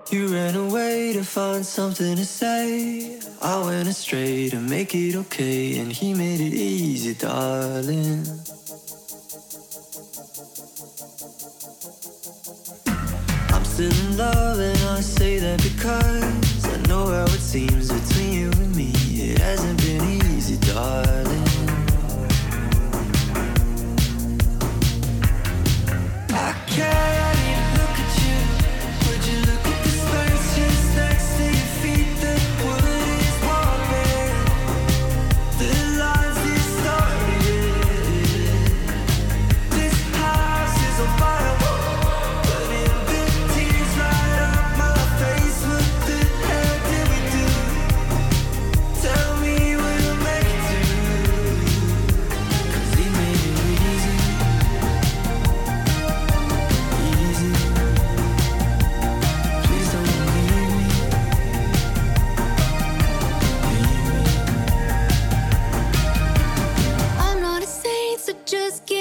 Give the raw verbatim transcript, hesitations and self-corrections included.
You ran away to find something to say. I went astray to make it okay, and he made it easy, darling. I'm still in love, and I say that because I know how it seems between you and me. It hasn't been easy, darling. I can't even look at you. Would you look at the space just next to your feet? The wood is warming, the lines distorted. This house is on fire, burning the tears right up my face. What the hell did we do? Tell me we'll make it through. 'Cause he made it easy. I'm not a saint, so just give